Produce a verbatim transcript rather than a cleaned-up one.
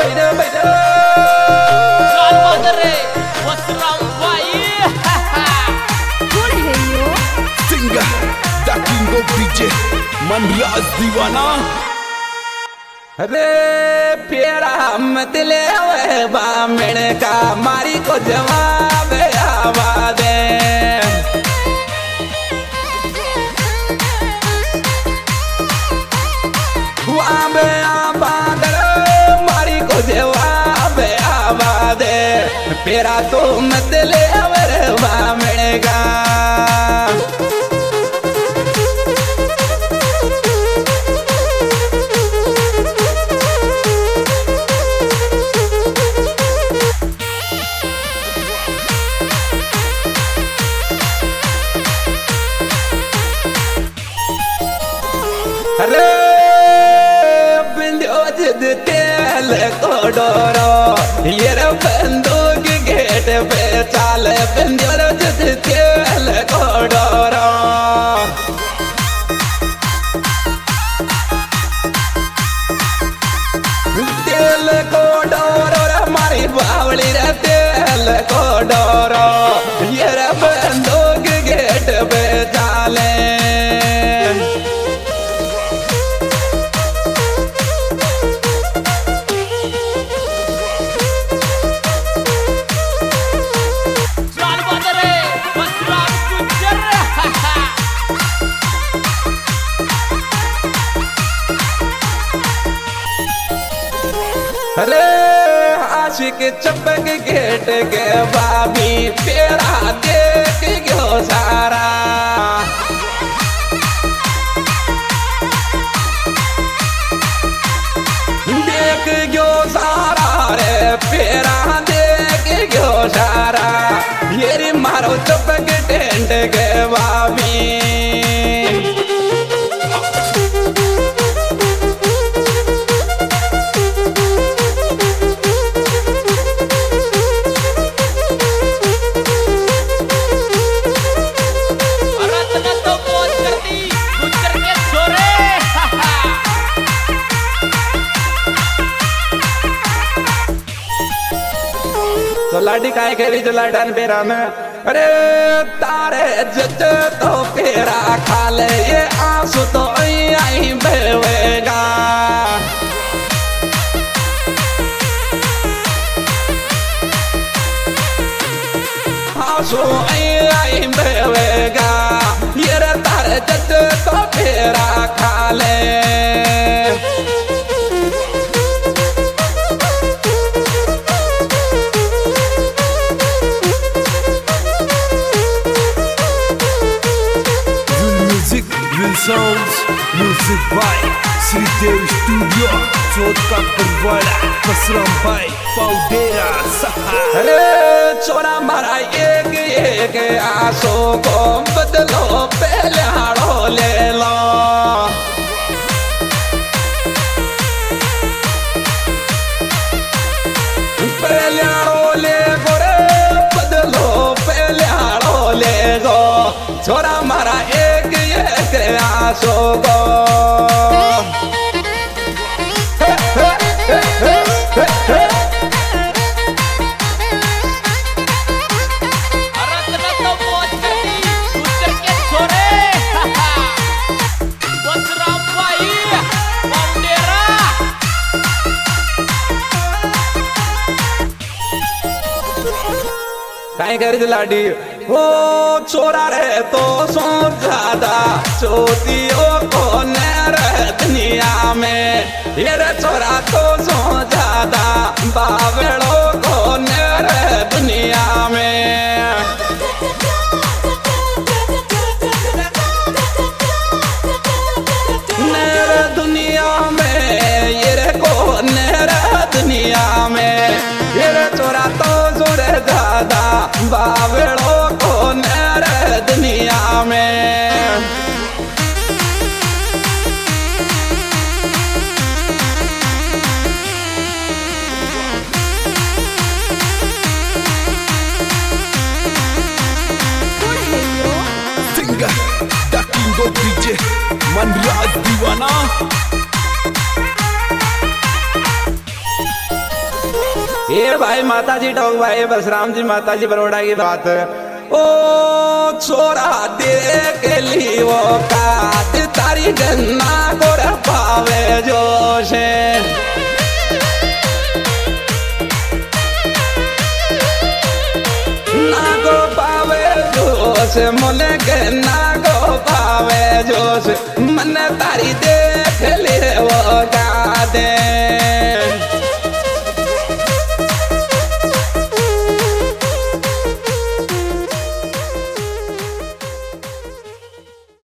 बैठो बैठो लाल बहादुर रे वसराम भाई कौन है यो singer the king of DJ Manraj Deewana. अरे फेरा मत ले वे बामण का मारी को जवाब आवा दे। वाबे आबादर मारी को जवाब आवा दे। फेरा तो मत ले वे बामण का अरे बिंदो जिद तेल को डोरो ये रे बंदूक गेट पे चाल बिंदो जिद तेल को डोरो। तेल को डोरो हमारी बावली रे तेल को डोरो ये रे बंदूक गेट पे चाले। अरे आशिक चपक गेट के बाबी पेरा देख गयो सारा। देख गयो सारा रे पेरा देख गयो सारा ये मारो चपक टेंट के बाबी। तो लाडी काय खेली जो लाडन पेरा में अरे तारे जज तो पेरा खा ले ये आंसू तो आई आई बहेगा। आंसू आई आई बहेगा ये रे तारे जज तो पेरा खा ले। Sounds music by Sridev Studio चौथ का परवाला कसरम भाई पाउडेरा सहा। अरे छोरा मारा एक एक आंसू को बदलो पहले हाड़ो ले लो। पहले हाड़ो ले गो रे बदलो पहले हाड़ो ले गो छोरा मारा एक एक आंसू को। काई कर लाडी हो छोरा रे तो सो ज्यादा चोतियों को नर दुनिया में ये रे छोरा तो सो ज्यादा बावड़ों को नर दुनिया में। नर दुनिया में ये रे को नर दुनिया में ये रे छोरा तो जोर ज्यादा बावड़ों को नर दुनिया में। कौन है यो singer the king of DJ Manraj Deewana. ये भाई माता जी टोक भाई बसराम जी माता जी बरोड़ा की बात है। ओ छोरा देख ली वो कात तारी गन्ना गोर पावे जोश ना गो पावे जोश मोले के ना गो पावे जोश मन तारी देख ले वो का दे